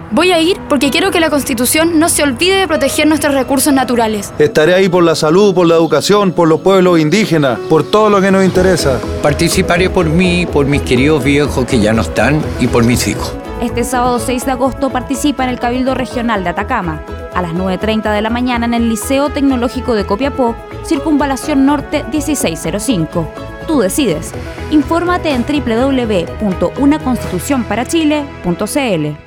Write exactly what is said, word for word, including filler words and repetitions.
Voy a ir porque quiero que la Constitución no se olvide de proteger nuestros recursos naturales. Estaré ahí por la salud, por la educación, por los pueblos indígenas, por todo lo que nos interesa. Participaré por mí, por mis queridos viejos que ya no están y por mis hijos. Este sábado seis de agosto participa en el Cabildo Regional de Atacama, a las nueve treinta de la mañana en el Liceo Tecnológico de Copiapó, Circunvalación Norte dieciséis cero cinco. Tú decides. Infórmate en doble u doble u doble u punto una constitución para chile punto c l.